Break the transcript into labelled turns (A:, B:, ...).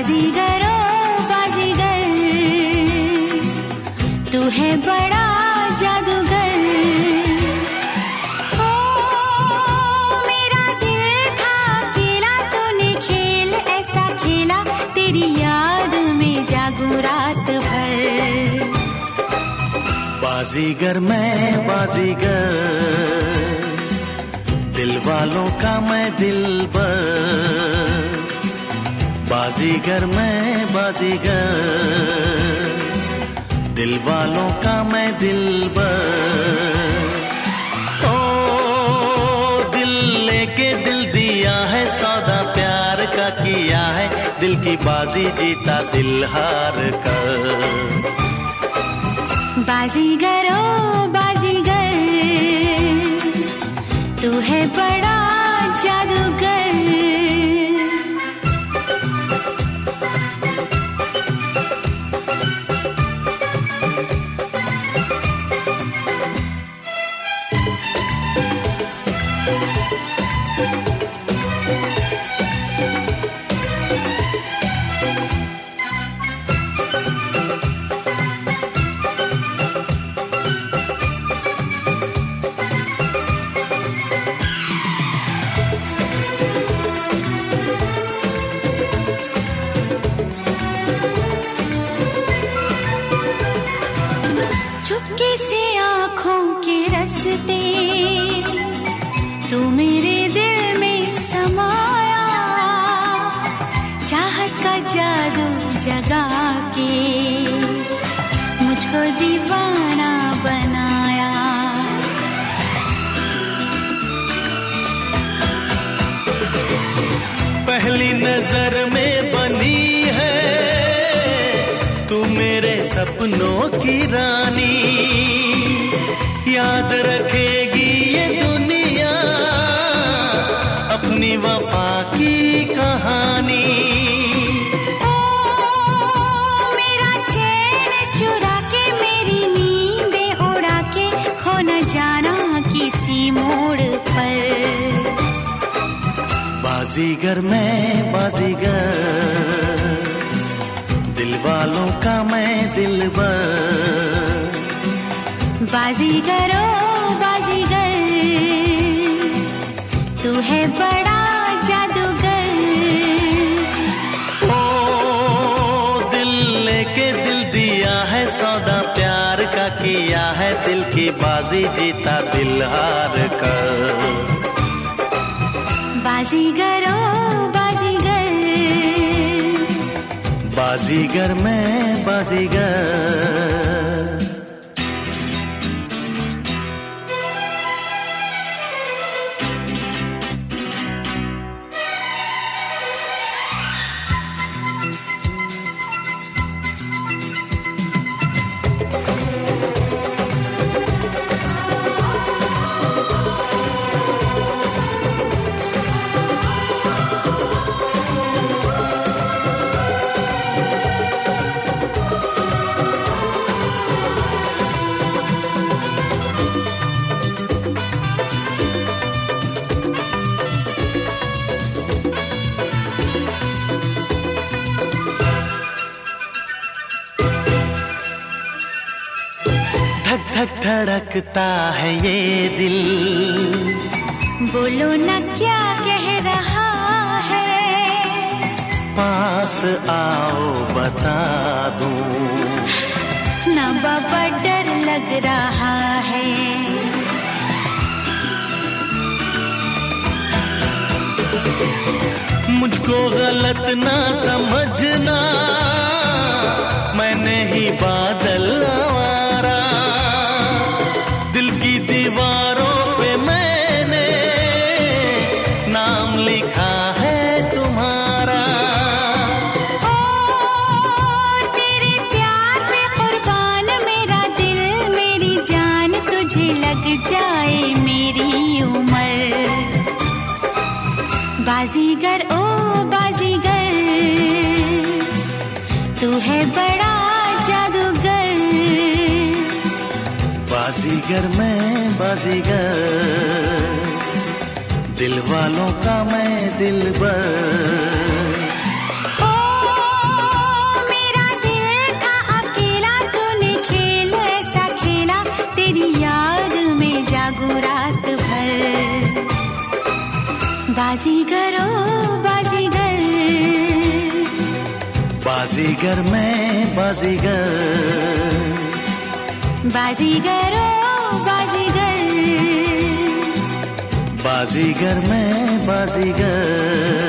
A: बाजीगर ओ बाजीगर, तू है बड़ा जादूगर। ओ मेरा दिल था अकेला, तूने खेल ऐसा खेला, तेरी याद में जागू रात भर।
B: बाजीगर मैं बाजीगर, दिल वालों का मैं दिलबर। बाजीगर मैं बाजीगर, दिल वालों का मैं दिलबर। ओ दिल लेके दिल दिया है, सौदा प्यार का किया है, दिल की बाजी जीता दिल हार कर।
A: बाजीगर ओ बाजीगर, तू है बड़ा जादूगर। चुपके से आँखों के रस्ते, तू मेरे दिल में समाया, चाहत का जादू जगा के मुझको दीवाना बनाया।
B: पहली नजर में बनी है तू मेरे सपनों की रानी, याद रखेगी ये दुनिया अपनी वफा की कहानी।
A: ओ मेरा चैन चुरा के, मेरी नींदें उड़ा के, खो न जाना किसी मोड़ पर।
B: बाजीगर मैं बाजीगर, दिल वालों का मैं दिलबर।
A: बाजीगर ओ बाजीगर, तू है बड़ा जादूगर।
B: ओ दिल लेके दिल दिया है, सौदा प्यार का किया है, दिल की बाजी जीता दिल हार कर।
A: बाजीगर ओ बाजीगर,
B: बाजीगर मैं बाजीगर। धक धक धड़कता है ये दिल,
A: बोलो न क्या कह रहा है।
B: पास आओ बता दूं,
A: ना बाबा डर लग रहा है।
B: मुझको गलत ना समझना, मैं नहीं बादल आवारा, दिल की दीवारों पे मैंने नाम लिखा है तुम्हारा।
A: ओ तेरे प्यार पे कुर्बान मेरा दिल मेरी जान, तुझे लग जाए मेरी उम्र। बाजीगर ओ बाजीगर, तू है बड़ा जादूगर।
B: बाजीगर मैं बाजीगर, दिल वालों का मैं दिलबर।
A: ओ
B: बाजीगर मैं बाजीगर,
A: बाजीगर ओ बाजीगर,
B: बाजीगर मैं बाजीगर।